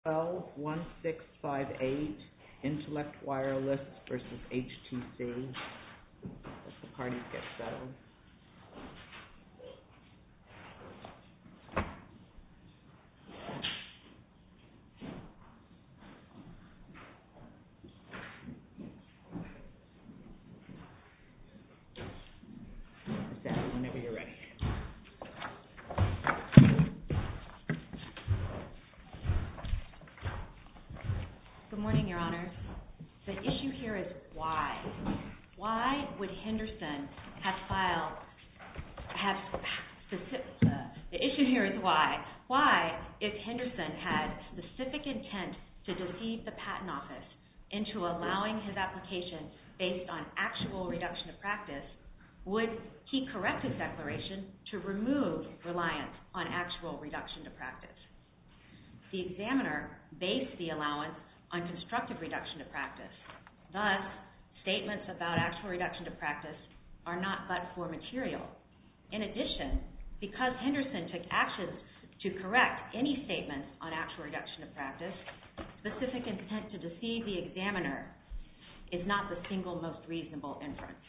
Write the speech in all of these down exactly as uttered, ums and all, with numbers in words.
L one six five eight, Intellect Wireless versus H T C. Let the parties get settled. Sally, whenever you're ready. Good morning, Your Honors. The issue here is why. Why would Henderson have filed, have specific, uh, the issue here is why. Why, if Henderson had specific intent to deceive the Patent Office into allowing his application based on actual reduction of practice, would he correct his declaration to remove reliance on actual reduction to practice? The examiner based the allowance on constructive reduction to practice. Thus, statements about actual reduction to practice are not but for material. In addition, because Henderson took actions to correct any statements on actual reduction to practice, specific intent to deceive the examiner is not the single most reasonable inference.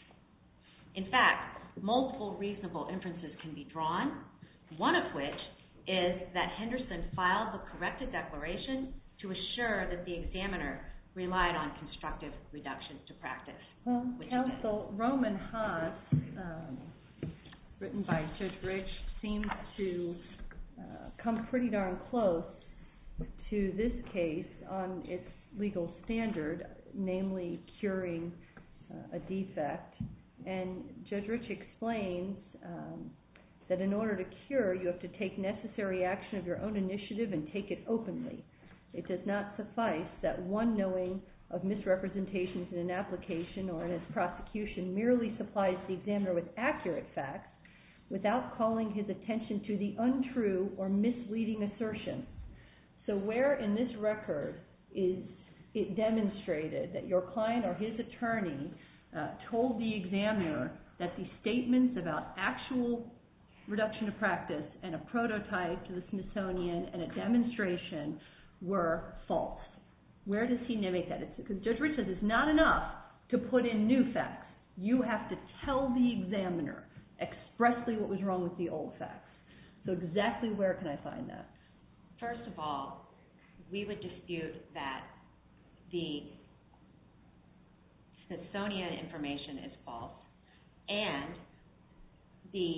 In fact, multiple reasonable inferences can be drawn, one of which is that Henderson filed the corrected declaration to assure that the examiner relied on constructive reduction to practice. Well, counsel, Roman Haas, um, written by Judge Rich, seems to uh, come pretty darn close to this case on its legal standard, namely curing uh, a defect. And Judge Rich explains um, that in order to cure, you have to take necessary action of your own initiative and take it openly. It does not suffice that one knowing of misrepresentations in an application or in its prosecution merely supplies the examiner with accurate facts without calling his attention to the untrue or misleading assertions. So where in this record is it demonstrated that your client or his attorney uh, told the examiner that the statements about actual reduction to practice and a prototype to the Smithsonian and a demonstration were false? Where does he make that? It's because Judge Rich says it's not enough to put in new facts. You have to tell the examiner expressly what was wrong with the old facts. So exactly where can I find that? First of all, we would dispute that the Smithsonian information is false, and the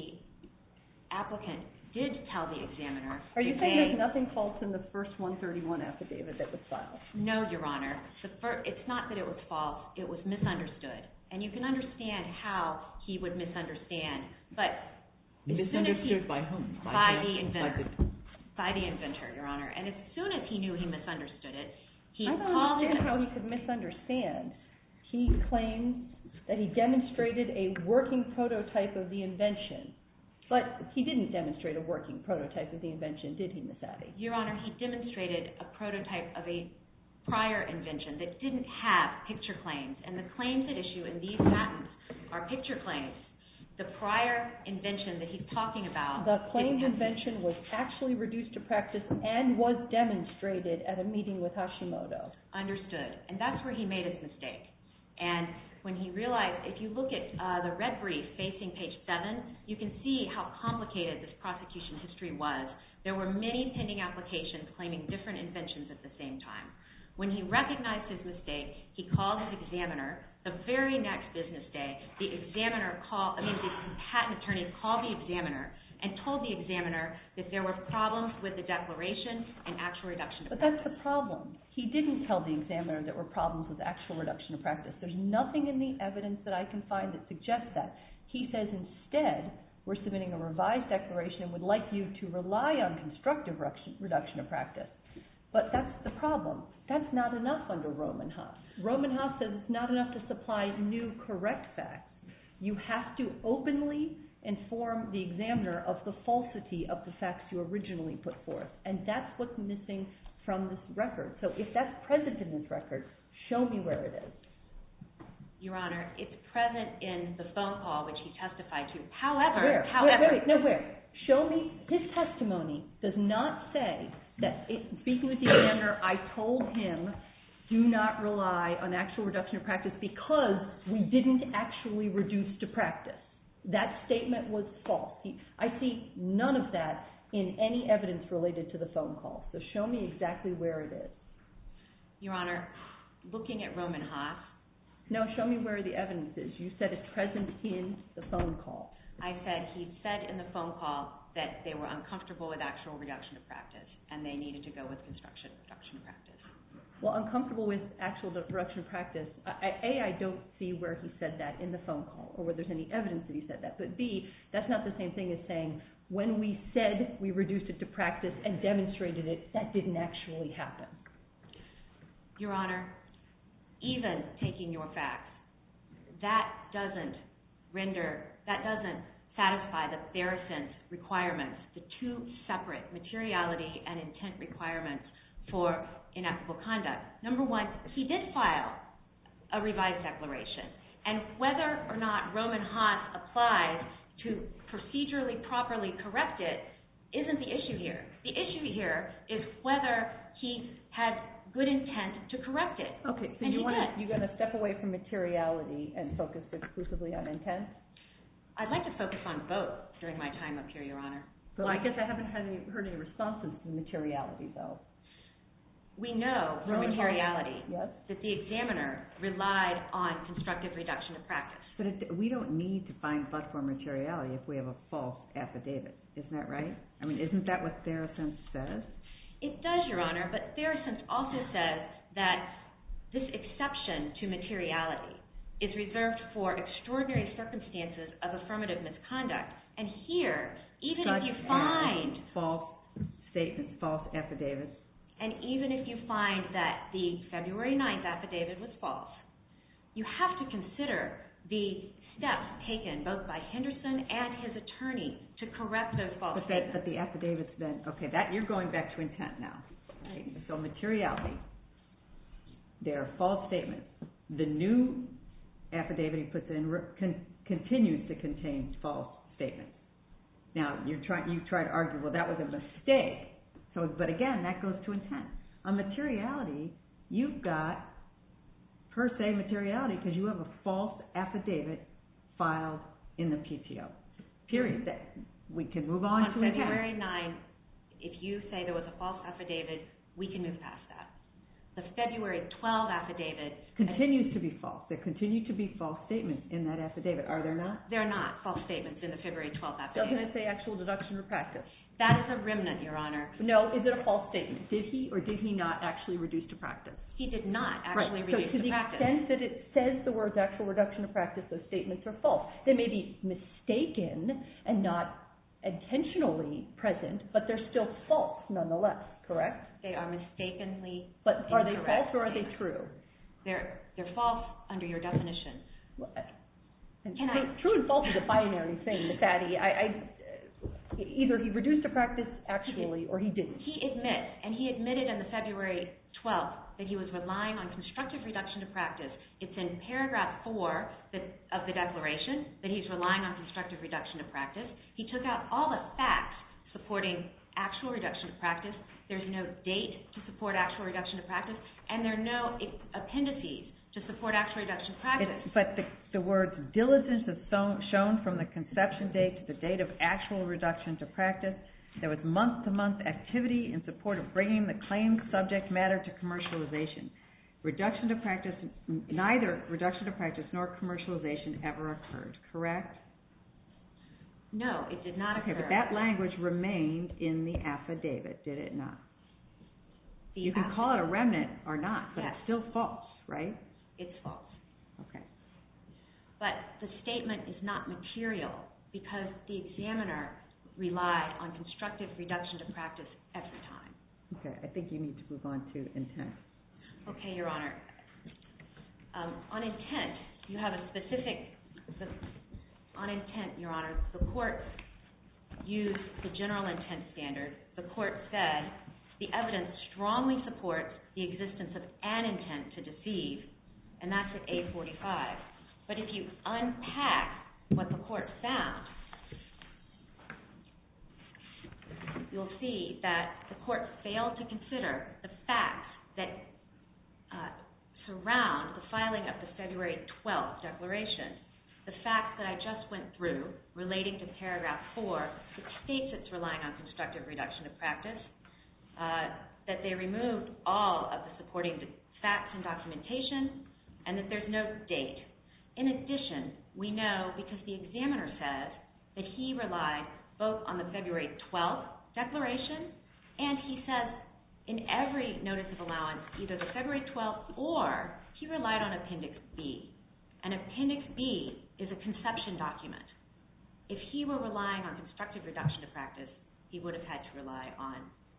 applicant did tell the examiner. Are you saying there's nothing false in the first one thirty-one affidavit that was filed? No, Your Honor. The fir- it's not that it was false, it was misunderstood. And you can understand how he would misunderstand, but misunderstood he, by whom? By, by the inventor. By the, by the inventor, Your Honor. And as soon as he knew he misunderstood it, he I don't called understand it how he could misunderstand. He claims that he demonstrated a working prototype of the invention. But he didn't demonstrate a working prototype of the invention, did he, Miz Addy? Your Honor, he demonstrated a prototype of a prior invention that didn't have picture claims. And the claims at issue in these patents are picture claims. The prior invention that he's talking about... The claimed invention was actually reduced to practice and was demonstrated at a meeting with Hashimoto. Understood. And that's where he made his mistake. And when he realized, if you look at uh, the red brief facing page seven, you can see how complicated this prosecution history was. There were many pending applications claiming different inventions at the same time. When he recognized his mistake, he called his examiner. The very next business day, the examiner called, I mean, the patent attorney called the examiner and told the examiner that there were problems with the declaration and actual reduction to practice. But practice. That's the problem. He didn't tell the examiner there were problems with actual reduction to practice. There's nothing in the evidence that I can find that suggests that. He says instead, we're submitting a revised declaration and would like you to rely on constructive reduction to practice. But that's the problem. That's not enough under Roman Haas. Roman Haas says it's not enough to supply new correct facts. You have to openly inform the examiner of the falsity of the facts you originally put forth. And that's what's missing from this record. So if that's present in this record, show me where it is. Your Honor, it's present in the phone call which he testified to. However, where? however, wait, wait, no, where? Show me his testimony does not say that it, speaking with the examiner, I told him, do not rely on actual reduction of practice because we didn't actually reduce to practice. That statement was false. He, I see none of that in any evidence related to the phone call. So show me exactly where it is. Your Honor, looking at Roman Haas. No, show me where the evidence is. You said it's present in the phone call. I said he said in the phone call that they were uncomfortable with actual reduction of practice and they needed to go with construction reduction of practice. Well, uncomfortable with actual reduction of practice. I, A, I don't see where he said that in the phone call or where there's any evidence that he said that. But B, that's not the same thing as saying when we said we reduced it to practice and demonstrated it, that didn't actually happen. Your Honor, even taking your facts, that doesn't render, that doesn't satisfy the Theracent requirements, the two separate materiality and intent requirements for inequitable conduct. Number one, he did file a revised declaration. And whether or not Roman Haas applies to procedurally properly correct it isn't the issue here. The issue here is whether he had good intent to correct it. Okay, so and you he want did. to, you're going to step away from materiality and focus exclusively on intent? I'd like to focus on both during my time up here, Your Honor. Well, I guess I haven't had any, heard any responses to the materiality, though. We know from Roman materiality Haas, yes? that the examiner relied on constructive reduction of practice. But it, we don't need to find but-for materiality if we have a false affidavit. Isn't that right? I mean, isn't that what Theracent says? It does, Your Honor, but Theracent also says that this exception to materiality is reserved for extraordinary circumstances of affirmative misconduct. And here, even Such if you find as false statements, false affidavits. And even if you find that the February ninth affidavit was false, you have to consider the steps taken both by Henderson and his attorney to correct those false But, that, statements. but the affidavits then, okay, that you're going back to intent now. Right? So materiality, they're false statements. The new affidavit he puts in con, continues to contain false statements. Now, you're try, you try to argue, well, that was a mistake. So, but again, that goes to intent. On materiality, you've got per se materiality because you have a false affidavit filed in the P T O. Period. That we can move on, On to intent. February ninth, if you say there was a false affidavit, we can move past that. The February twelfth affidavit Continues to be false. There continue to be false statements in that affidavit, are there not? They're not false statements in the February twelfth Doesn't affidavit. it say actual deduction or practice? That is a remnant, Your Honor. No, is it a false statement? Did he or did he not actually reduce to practice? He did not actually Right. reduce So to the the practice. extent that it says the words actual reduction of practice, those statements are false. They may be mistaken and not intentionally present, but they're still false nonetheless, correct? They are mistakenly But are they false incorrect or are they statements. true? They're they're false under your definition. Well, And Can true, I- true and false is a binary thing, McFaddy. I, I, either he reduced to practice actually or he didn't. He admits, and he admitted on the February twelfth that he was relying on constructive reduction to practice. It's in paragraph four that, of the declaration that he's relying on constructive reduction to practice. He took out all the facts supporting actual reduction to practice. There's no date to support actual reduction to practice, and there are no appendices to support actual reduction to practice. It's, but the, the words diligence is so, shown from the conception date to the date of actual reduction to practice. There was month-to-month activity in support of bringing the claimed subject matter to commercialization. Reduction to practice, neither reduction to practice nor commercialization ever occurred, correct? No, it did not occur. Okay, but that language remained in the affidavit, did it not? The You can affi- call it a remnant or not, but Yes. it's still false, right? It's false. Okay. But the statement is not material because the examiner relied on constructive reduction to practice every time. Okay, I think you need to move on to intent. Okay, Your Honor. Um, on intent, you have a specific, the, on intent, Your Honor, the court used the general intent standard. The court said the evidence strongly supports the existence of an intent to deceive, and that's at A forty-five. But if you unpack what the court found, you'll see that the court failed to consider the facts that uh, surround the filing of the February twelfth declaration. The facts that I just went through relating to paragraph four, it states it's relying on constructive reduction of practice, uh, that they removed all of the supporting facts and documentation, and that there's no date. In addition, we know because the examiner says that he relied both on the February twelfth declaration, and he says in every notice of allowance, either the February twelfth or he relied on Appendix B. And Appendix B is a conception document. If he were relying on constructive reduction of practice, he would have had to rely on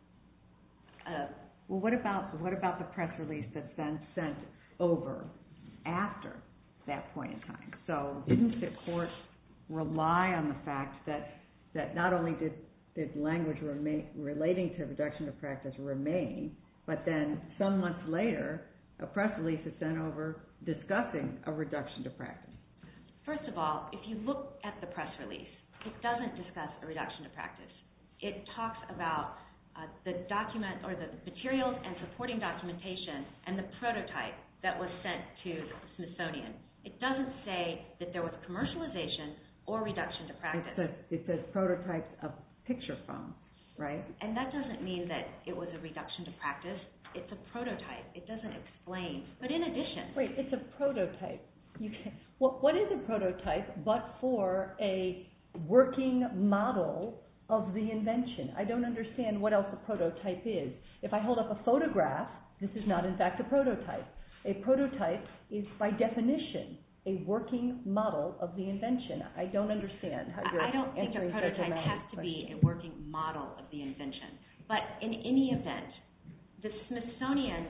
a... Well, what about, what about the press release that's then sent over after that point in time? So didn't the court rely on the fact that, that not only did, did language remain, relating to reduction of practice remain, but then some months later, a press release is sent over discussing a reduction to practice? First of all, if you look at the press release, it doesn't discuss a reduction to practice. It talks about uh, the document or the materials and supporting documentation and the prototype that was sent to the Smithsonian. It doesn't say that there was commercialization or reduction to practice. It says, it says prototypes of picture phones, right? And that doesn't mean that it was a reduction to practice. It's a prototype. It doesn't explain. But in addition... Wait, it's a prototype. You can, what, what is a prototype but for a working model of the invention? I don't understand what else a prototype is. If I hold up a photograph, this is not in fact a prototype. A prototype is by definition a working model of the invention. I don't understand how you're I don't think a prototype has to be a working model of the invention. But in any event, the Smithsonian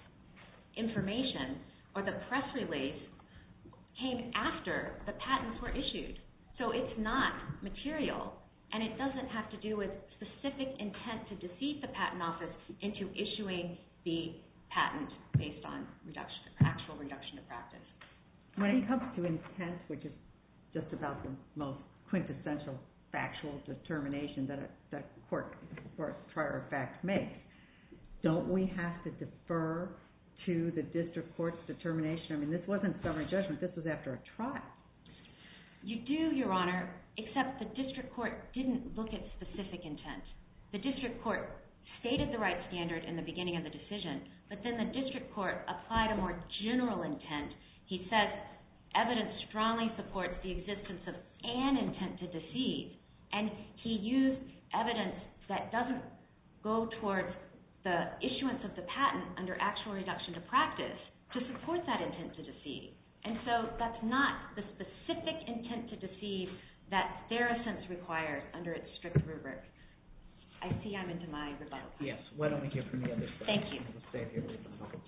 information or the press release came after the patents were issued. So it's not material, and it doesn't have to do with specific intent to deceive the patent office into issuing the patent based on reduction, actual reduction of practice. When it comes to intent, which is just about the most quintessential factual determination that a, that a court or a trier of fact makes, don't we have to defer to the district court's determination? I mean, this wasn't summary judgment. This was after a trial. You do, Your Honor, except the district court didn't look at specific intent. The district court stated the right standard in the beginning of the decision, but then the district court applied a more general intent. He says evidence strongly supports the existence of an intent to deceive, and he used evidence that doesn't go towards the issuance of the patent under actual reduction to practice to support that intent to deceive. And so that's not the specific intent to deceive that Theracense requires under its strict rubric. I see I'm into my rebuttal. Yes, why don't we hear from the other side? Thank you. We'll save your rebuttal.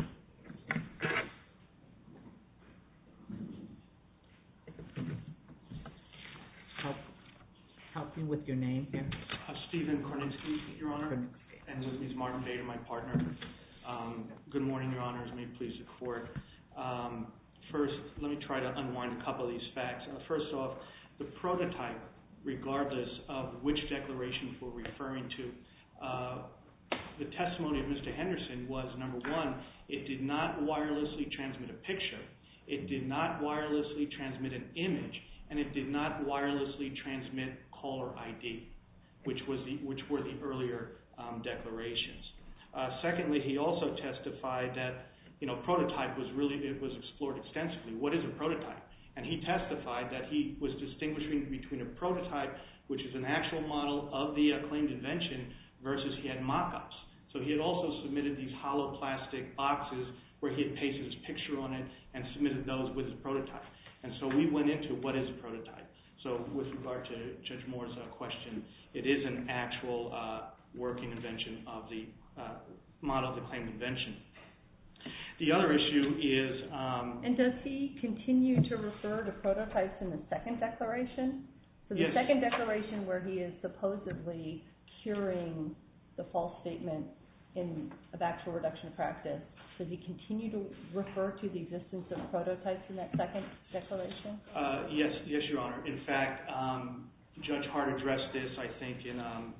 Help, help me with your name here. Uh, Stephen Kornitzky, Your Honor, Kornitzky. and with me is Martin Bader, my partner. Um, good morning, Your Honors. May it please the Court. Um, first, let me try to unwind a couple of these facts. Uh, first off, the prototype, regardless of which declaration we're referring to, uh, the testimony of Mister Henderson was, number one, it did not wirelessly transmit a picture, it did not wirelessly transmit an image, and it did not wirelessly transmit caller I D, which was the, which were the earlier um, declarations. Uh, secondly, he also testified that, you know, prototype was really, it was explored extensively. What is a prototype? And he testified that he was distinguishing between a prototype, which is an actual model of the uh, claimed invention, versus he had mock-ups. So he had also submitted these hollow plastic boxes where he had pasted his picture on it and submitted those with his prototype. And so we went into what is a prototype. So with regard to Judge Moore's uh, question, it is an actual uh, working invention of the uh, model of the claimed invention. The other issue is... Um, and does he continue to refer to prototypes in the second declaration? So the yes. second declaration where he is supposedly curing the false statement in, of actual reduction of practice, does he continue to refer to the existence of prototypes in that second declaration? Uh, yes, yes, Your Honor. In fact, um, Judge Hart addressed this, I think, in um,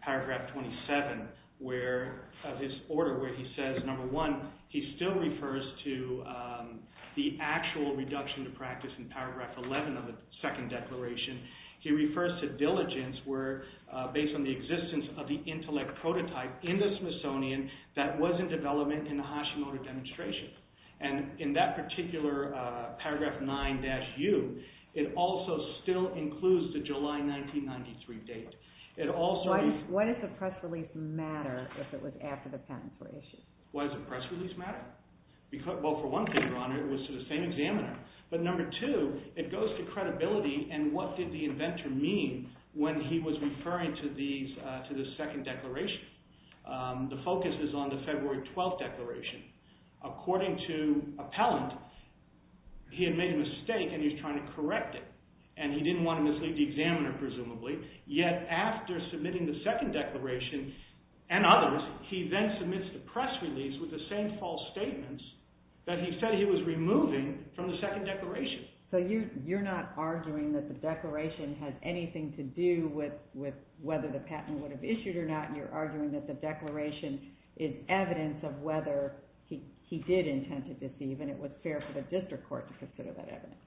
paragraph twenty-seven, where uh, his order, where he says, number one, he still refers to um, the actual reduction to practice in paragraph eleven of the second declaration. He refers to diligence, where uh, based on the existence of the intellect prototype in the Smithsonian that was in development in the Hashimoto demonstration. And in that particular uh, paragraph nine dash U, it also still includes the July nineteen ninety-three date. It also why does, why does the press release matter if it was after the patents were issued? Why does the press release matter? Because, well, for one thing, Your Honor, it was to the same examiner. But number two, it goes to credibility and what did the inventor mean when he was referring to these uh, to the second declaration. Um, the focus is on the February twelfth declaration. According to appellant, he had made a mistake and he was trying to correct it. And he didn't want to mislead the examiner, presumably. Yet after submitting the second declaration and others, he then submits the press release with the same false statements that he said he was removing from the second declaration. So you're, you're not arguing that the declaration has anything to do with, with whether the patent would have issued or not. You're arguing that the declaration is evidence of whether he, he did intend to deceive, and it was fair for the district court to consider that evidence.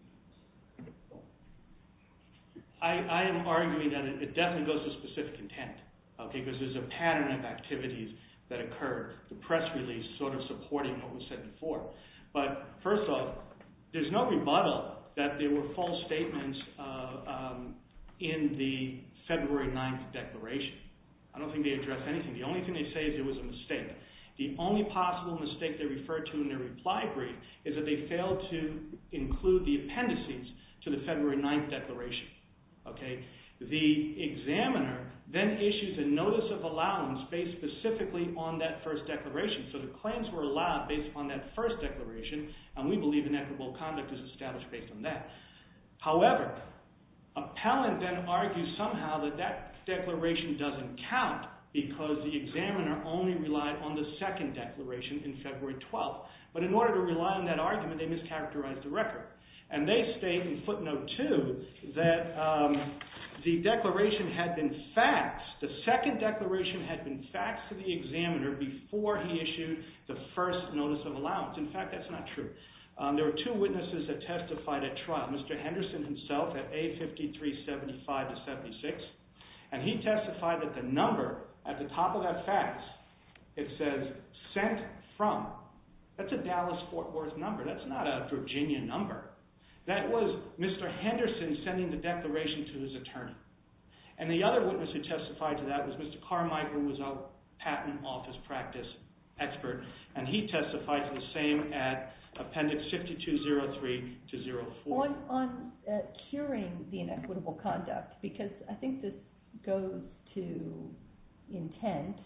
I, I am arguing that it, it definitely goes to specific intent, okay, because there's a pattern of activities that occurred, the press release sort of supporting what was said before. But first off, there's no rebuttal that there were false statements uh, um, in the February ninth declaration. I don't think they address anything. The only thing they say is it was a mistake. The only possible mistake they refer to in their reply brief is that they failed to include the appendices to the February ninth declaration. Okay? The examiner then issues a notice of allowance based specifically on that first declaration. So the claims were allowed based upon that first declaration, and we believe inequitable conduct is established based on that. However, appellant then argues somehow that that declaration doesn't count because the examiner only relied on the second declaration in February twelfth. But in order to rely on that argument, they mischaracterized the record. And they state in footnote two that um, the declaration had been faxed, the second declaration had been faxed to the examiner before he issued the first notice of allowance. In fact, that's not true. Um, there were two witnesses that testified at trial, Mister Henderson himself at A fifty-three seventy-five to seventy-six, and he testified that the number at the top of that fax, it says sent from. That's a Dallas-Fort Worth number. That's not a Virginia number. That was Mister Henderson sending the declaration to his attorney. And the other witness who testified to that was Mister Carmichael, who was a patent office practice expert, and he testified to the same at Appendix fifty-two oh three to oh four. On, on uh, curing the inequitable conduct, because I think this goes to intent,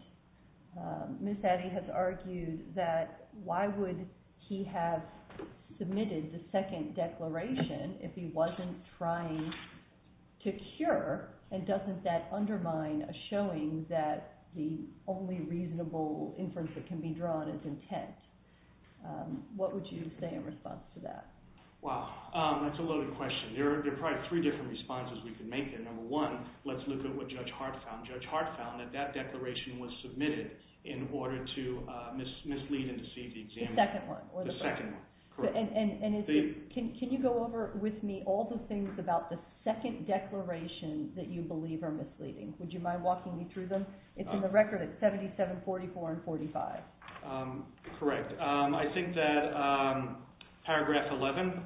um, Miz Addy has argued that why would he have submitted the second declaration if he wasn't trying to cure, and doesn't that undermine a showing that the only reasonable inference that can be drawn is intent? Um, what would you say in response to that? Wow, um, that's a loaded question. There are, there are probably three different responses we could make there. Number one, let's look at what Judge Hart found. Judge Hart found that that declaration was submitted in order to uh, mis- mislead and deceive the examiner. The second one? Or the, the second one. So, and and, and is the, it, can, can you go over with me all the things about the second declaration that you believe are misleading? Would you mind walking me through them? It's uh, in the record at seventy-seven, forty-four, and forty-five. Um, correct. Um, I think that um, paragraph eleven,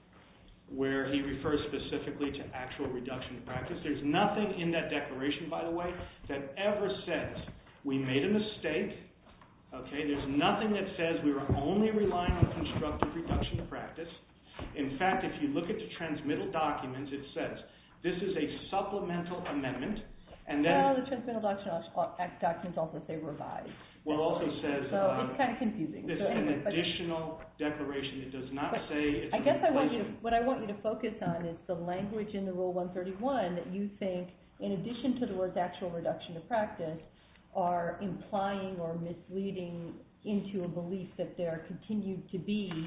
where he refers specifically to actual reduction to practice, there's nothing in that declaration, by the way, that ever says we made a mistake. Okay, there's nothing that says we were only relying on constructive reduction to practice. In fact, if you look at the transmittal documents, it says this is a supplemental amendment, and then well, the transmittal documents also say revised. Well, it also says so um, it's kind of confusing. This so is anyway, an additional declaration. It does not say. It's I guess I want you to, replacement. what I want you to focus on is the language in the Rule one thirty-one that you think, in addition to the words actual reduction to practice, are implying or misleading into a belief that there continued to be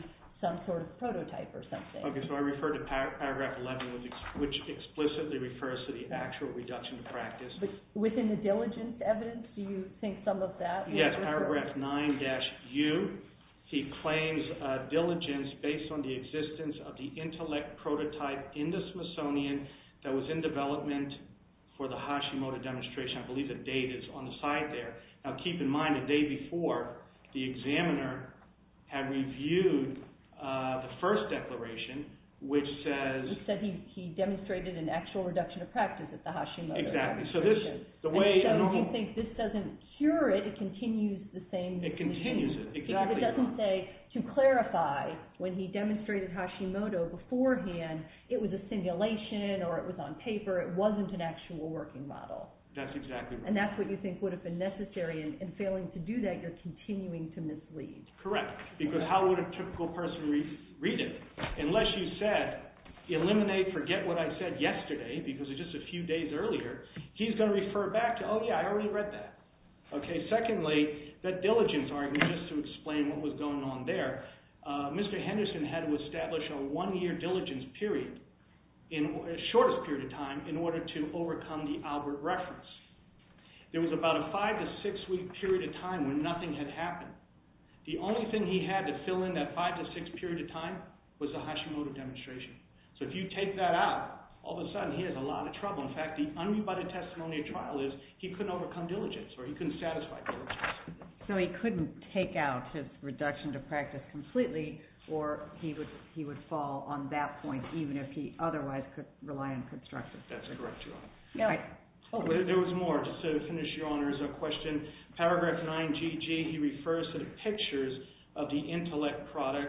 some sort of prototype or something. Okay, so I refer to par- paragraph eleven, which, ex- which explicitly refers to the actual reduction to practice. But within the diligence evidence, do you think some of that? Yes, refer- paragraph nine dash U. He claims uh, diligence based on the existence of the intellect prototype in the Smithsonian that was in development for the Hashimoto demonstration. I believe the date is on the side there. Now keep in mind, the day before, the examiner had reviewed uh, the first declaration, which says... It said he, he demonstrated an actual reduction of practice at the Hashimoto Exactly. So this, the way... And so normal, you think this doesn't cure it, it continues the same... It continues it, exactly. Because it doesn't say, to clarify, when he demonstrated Hashimoto beforehand, it was a simulation or it was on paper, it wasn't an actual working model. That's exactly right. And that's what you think would have been necessary, and, and failing to do that, you're continuing to mislead. Correct. Because how would a typical person read, read it? Unless you said, eliminate, forget what I said yesterday, because it's just a few days earlier, he's going to refer back to, oh yeah, I already read that. Okay, secondly, that diligence argument, just to explain what was going on there, uh, Mister Henderson had to establish a one-year diligence period, in the shortest period of time, in order to overcome the Albert reference. There was about a five to six week period of time when nothing had happened. The only thing he had to fill in that five to six period of time was the Hashimoto demonstration. So if you take that out, all of a sudden he has a lot of trouble. In fact, the unrebutted testimony at trial is he couldn't overcome diligence, or he couldn't satisfy diligence. So he couldn't take out his reduction to practice completely, or he would he would fall on that point, even if he otherwise could rely on constructive. That's correct, Your Honor. Now, I, oh, there was more. Just to finish Your Honor's question, paragraph nine G G, he refers to the pictures of the Intellect product,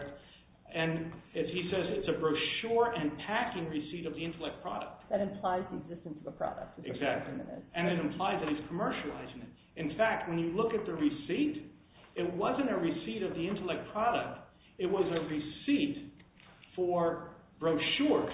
and if he says it's a brochure and packing receipt of the Intellect product. that implies the existence of a product. is what the Exactly. argument is. And it implies that he's commercializing it. In fact, when you look at the receipt, it wasn't a receipt of the Intellect product. It was a receipt for brochures.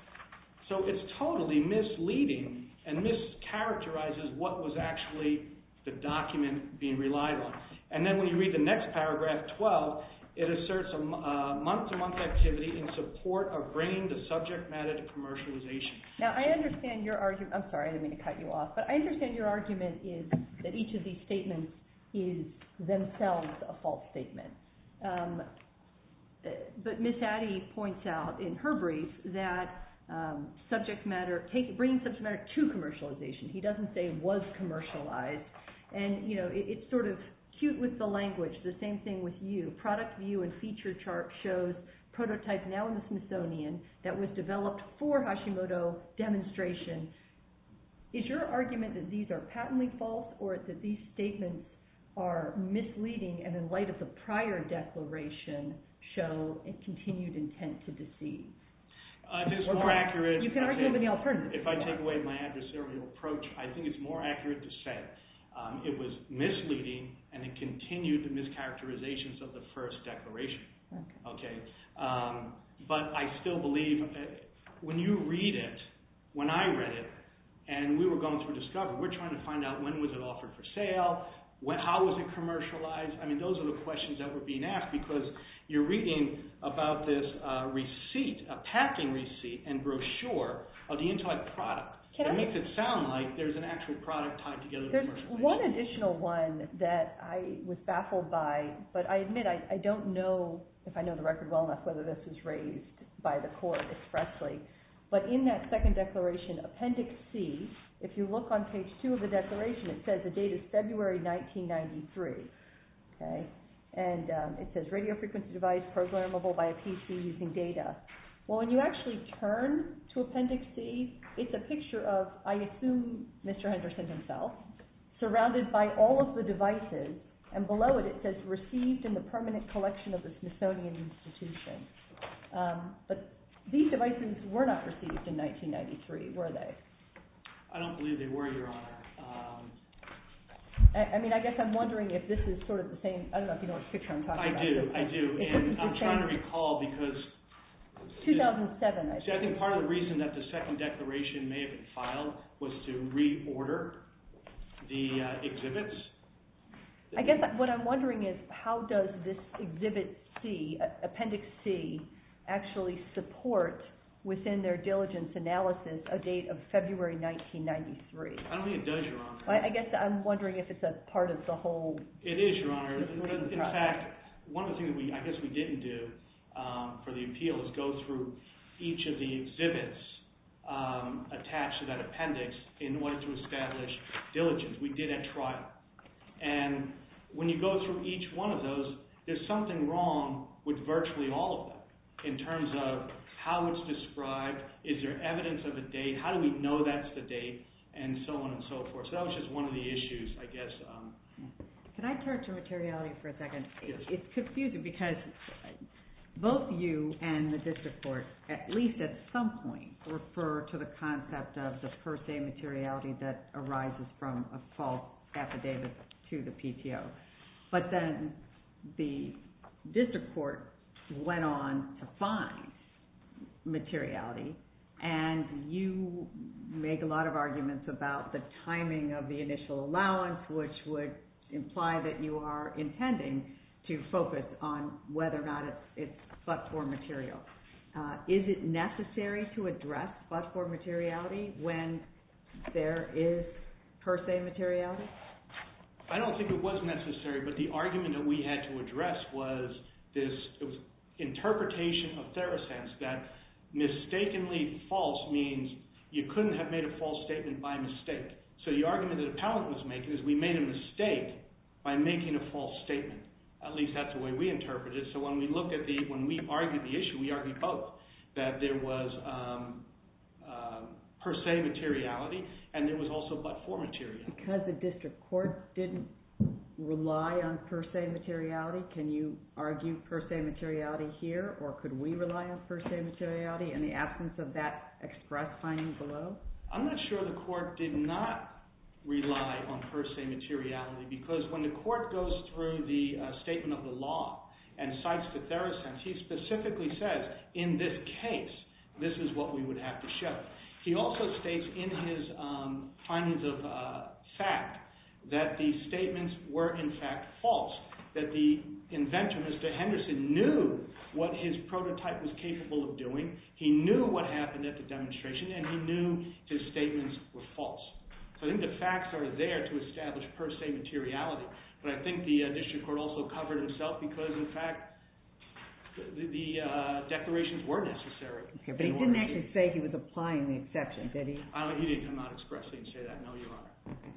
So it's totally misleading and mischaracterizes what was actually the document being relied on. And then when you read the next paragraph, twelve, it asserts a uh, month-to-month activity in support of bringing the subject matter to commercialization. Now, I understand your argument. I'm sorry, I didn't mean to cut you off. But I understand your argument is that each of these statements is themselves a false statement. Um, but Miz Addy points out in her brief that um, subject matter, take, bringing subject matter to commercialization. He doesn't say was commercialized. And, you know, it, it's sort of cute with the language. The same thing with you. Product view and feature chart shows prototype now in the Smithsonian that was developed for Hashimoto demonstration. Is your argument that these are patently false, or that these statements are misleading and in light of the prior declaration show a continued intent to deceive? Uh, if it's more accurate, you can argue over the alternative. If I take away my adversarial approach, I think it's more accurate to say um, it was misleading and it continued the mischaracterizations of the first declaration. Okay. okay? Um, but I still believe uh, when you read it, when I read it, and we were going through discovery, we're trying to find out when was it offered for sale, when, how was it commercialized. I mean, those are the questions that were being asked, because you're reading about this uh, receipt, a packing receipt and brochure of the Intellect product. Can it I, makes it sound like there's an actual product tied together with there's commercialization. One additional one that I was baffled by, but I admit I, I don't know if I know the record well enough whether this was raised by the court expressly. But in that second declaration, Appendix C, if you look on page two of the declaration, it says the date is February nineteen ninety-three. Okay? And um, it says radio frequency device programmable by a P C using data. Well, when you actually turn to Appendix C, it's a picture of, I assume, Mister Henderson himself, surrounded by all of the devices, and below it it says received in the permanent collection of the Smithsonian Institution. Um, but these devices were not received in nineteen ninety-three, were they? I don't believe they were, Your Honor. Um, I, I mean, I guess I'm wondering if this is sort of the same. I don't know if you know which picture I'm talking I about. do, I do, and I'm trying to recall because two thousand seven, I see, I think part of the reason that the second declaration may have been filed was to reorder the uh, exhibits. I guess what I'm wondering is how does this Exhibit C, Appendix C, actually support within their diligence analysis a date of February nineteen ninety-three? I don't think it does, Your Honor. I, I guess I'm wondering if it's a part of the whole... It is, Your Honor. misleading In process. fact, one of the things we, I guess we didn't do um, for the appeal is go through each of the exhibits um, attached to that appendix in order to establish diligence. We did at trial. And when you go through each one of those, there's something wrong with virtually all of them in terms of how it's described, is there evidence of a date, how do we know that's the date, and so on and so forth. So that was just one of the issues, I guess. Um, Can I turn to materiality for a second? Yes. It's confusing because both you and the district court, at least at some point, refer to the concept of the per se materiality that arises from a false affidavit to the P T O. But then the district court went on to find materiality, and you make a lot of arguments about the timing of the initial allowance, which would imply that you are intending to focus on whether or not it's, it's but-for material. Uh, is it necessary to address but-for materiality when there is per se materiality? I don't think it was necessary, but the argument that we had to address was this it was interpretation of Therosense that mistakenly false means you couldn't have made a false statement by mistake. So the argument that appellant was making is we made a mistake by making a false statement. At least that's the way we interpret it. So when we looked at the, when we argued the issue, we argued both, that there was um, uh, per se materiality and there was also but-for materiality. Because the district court didn't rely on per se materiality, can you argue per se materiality here, or could we rely on per se materiality in the absence of that express finding below? I'm not sure the court did not rely on per se materiality, because when the court goes through the uh, statement of the law and cites the Therosense, he specifically says, in this case, this is what we would have to show. He also states in his um, findings of uh, fact that the statements were in fact false, that the inventor, Mister Henderson, knew what his prototype was capable of doing, he knew what happened at the demonstration, and he knew his statements were false. So I think the facts are there to establish per se materiality, but I think the uh, district court also covered himself because, in fact, the, the uh, declarations were necessary. Okay, but he didn't actually to, say he was applying the exception, did he? Uh, he didn't come out expressly and say that, no, Your Honor. Okay.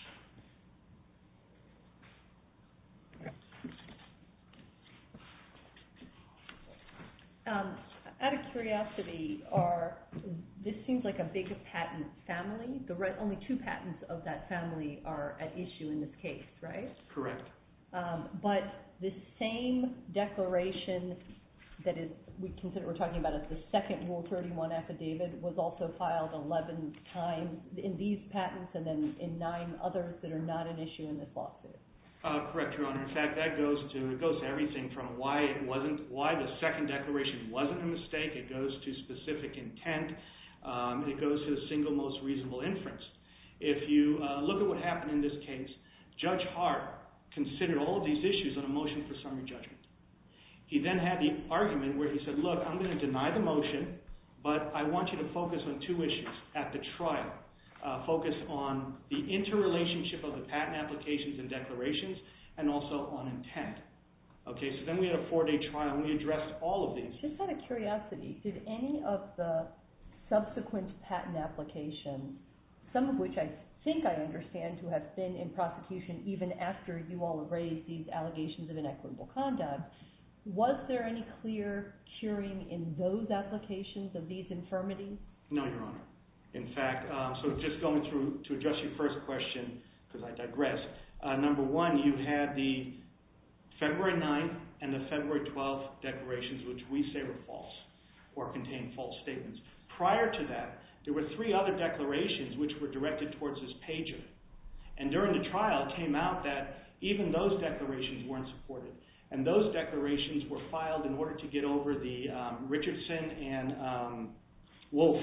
Um, out of curiosity, are this seems like a big patent family. The re- only two patents of that family are at issue in this case, right? Correct. Um, but the same declaration that is we consider we're talking about as the second Rule thirty-one affidavit was also filed eleven times in these patents, and then in nine others that are not an issue in this lawsuit. Uh, correct, Your Honor. In fact, that goes to it goes to everything from why it wasn't, why the second declaration wasn't a mistake. It goes to specific intent. Um, it goes to the single most reasonable inference. If you uh, look at what happened in this case, Judge Hart considered all of these issues on a motion for summary judgment. He then had the argument where he said, "Look, I'm going to deny the motion, but I want you to focus on two issues at the trial." Uh, focus on the interrelationship of the patent applications and declarations, and also on intent. Okay, so then we had a four-day trial, and we addressed all of these. Just out of curiosity, did any of the subsequent patent applications, some of which I think I understand to have been in prosecution even after you all raised these allegations of inequitable conduct, was there any clear curing in those applications of these infirmities? No, Your Honor. In fact, um, so just going through to address your first question, because I digress. Uh, number one, you had the February ninth and the February twelfth declarations, which we say were false or contained false statements. Prior to that, there were three other declarations which were directed towards this pager. And during the trial, it came out that even those declarations weren't supported. And those declarations were filed in order to get over the um, Richardson and um, Wolf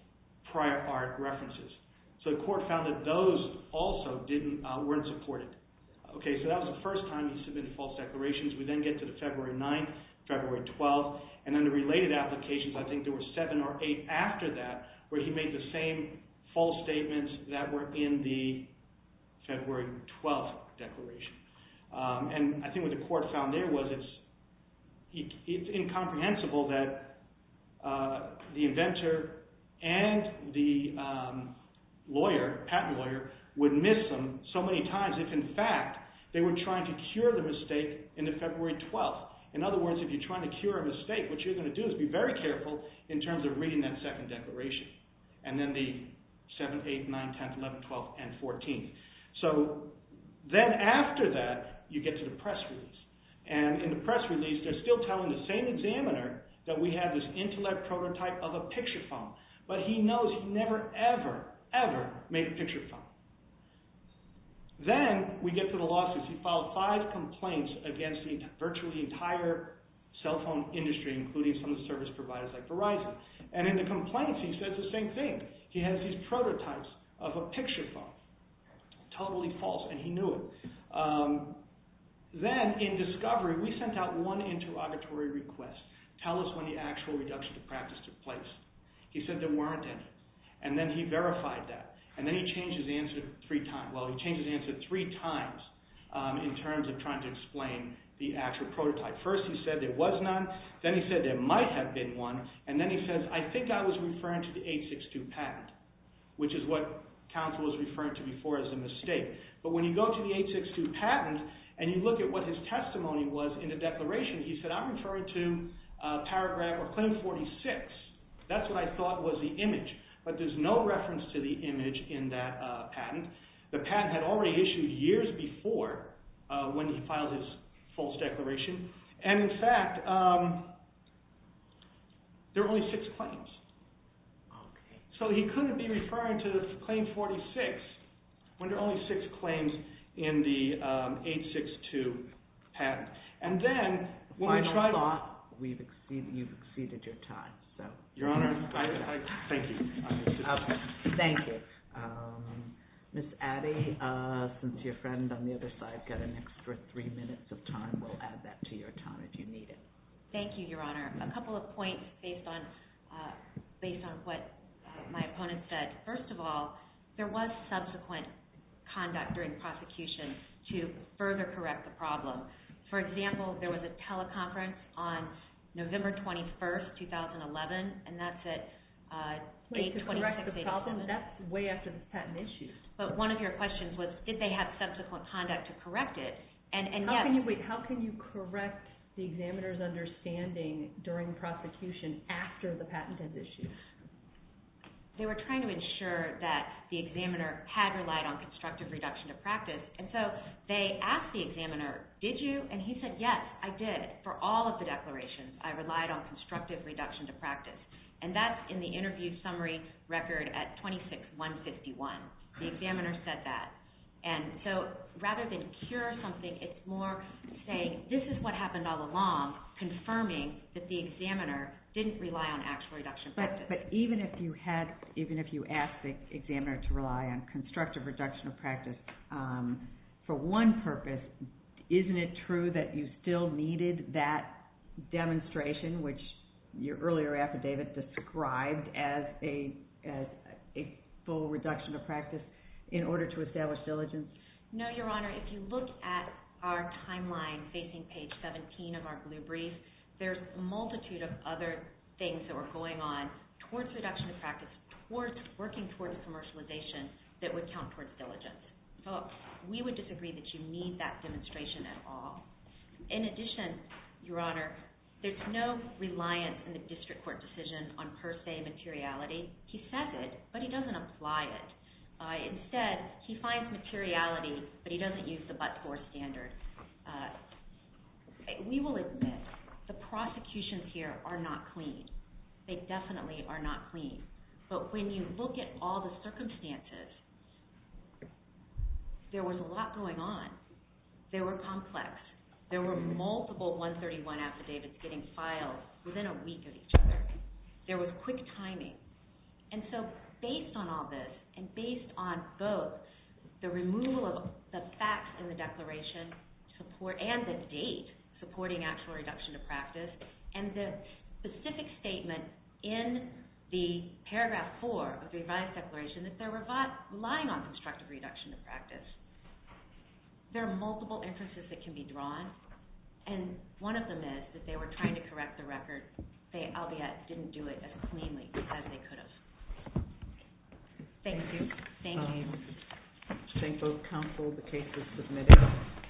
prior art references. So the court found that those also didn't uh, weren't supported. Uh, Okay, so that was the first time he submitted false declarations. We then get to the February ninth, February twelfth, and then the related applications, I think there were seven or eight after that, where he made the same false statements that were in the February twelfth declaration. Um, and I think what the court found there was it's, it's incomprehensible that uh, the inventor and the um, lawyer, patent lawyer, would miss them so many times if, in fact, they were trying to cure the mistake in the February twelfth. In other words, if you're trying to cure a mistake, what you're going to do is be very careful in terms of reading that second declaration, and then the seventh, eighth, ninth, tenth, eleventh, twelfth, and fourteenth. So then after that, you get to the press release. And in the press release, they're still telling the same examiner that we have this Intellect prototype of a picture phone. But he knows he never, ever, ever made a picture phone. Then we get to the lawsuits. He filed five complaints against the virtually entire cell phone industry, including some of the service providers like Verizon. And in the complaints, he says the same thing. He has these prototypes of a picture phone. Totally false, and he knew it. Um, then, in discovery, we sent out one interrogatory request. Tell us when the actual reduction to practice took place. He said there weren't any. And then he verified that. And then he changed his answer three times. Well, he changed his answer three times um, in terms of trying to explain the actual prototype. First, he said there was none. Then he said there might have been one. And then he says, I think I was referring to the eight sixty-two patent, which is what counsel was referring to before as a mistake. But when you go to the eight sixty-two patent and you look at what his testimony was in the declaration, he said, I'm referring to uh, paragraph or claim forty-six. That's what I thought was the image. But there's no reference to the image in that uh, patent. The patent had already issued years before uh, when he filed his false declaration. And in fact, um, there are only six claims. Okay. So he couldn't be referring to claim forty-six when there are only six claims in the um, eight sixty-two patent. And then when Final we tried... thought, we've exceeded, you've exceeded your time. So, Your Honor, I, I, thank you. Okay, thank you. Um, Miz Addy, uh, since your friend on the other side got an extra three minutes of time, we'll add that to your time if you need it. Thank you, Your Honor. A couple of points based on uh, based on what uh, my opponent said. First of all, there was subsequent conduct during prosecution to further correct the problem. For example, there was a teleconference on November twenty-first, two thousand eleven, and that's at uh, Wait, eight to twenty-six correct the problem, that's way after this patent issued. But one of your questions was, did they have subsequent conduct to correct it? And, and how yes, can you wait? How can you correct the examiner's understanding during prosecution after the patent has issued? they were trying to ensure that the examiner had relied on constructive reduction to practice. And so they asked the examiner, did you? And he said, yes, I did. For all of the declarations, I relied on constructive reduction to practice. And that's in the interview summary record at twenty-six one fifty-one. The examiner said that. And so rather than cure something, it's more saying this is what happened all along, confirming that the examiner didn't rely on actual reduction of practice. But, but even if you had, even if you asked the examiner to rely on constructive reduction of practice um, for one purpose, isn't it true that you still needed that demonstration, which your earlier affidavit described as a as a full reduction of practice, in order to establish diligence? No, Your Honor. If you look at our timeline facing page seventeen of our blue brief, there's a multitude of other things that were going on towards reduction of practice, towards working towards commercialization that would count towards diligence. So we would disagree that you need that demonstration at all. In addition, Your Honor, there's no reliance in the district court decision on per se materiality. He says it, but he doesn't apply it. Uh, instead, he finds materiality, but he doesn't use the but-for standard. Uh, we will admit the prosecutions here are not clean. They definitely are not clean. But when you look at all the circumstances, there was a lot going on. They were complex. There were multiple one thirty-one affidavits getting filed within a week of each other. There was quick timing. And so based on all this, and based on both the removal of the facts in the declaration support and the date supporting actual reduction to practice, and the specific statement in the paragraph four of the revised declaration that they're revi- relying on constructive reduction to practice. There are multiple inferences that can be drawn, and one of them is that they were trying to correct the record. They, albeit, didn't do it as cleanly as they could have. Thank you. Thank you. Um, thank both counsel. The case is submitted.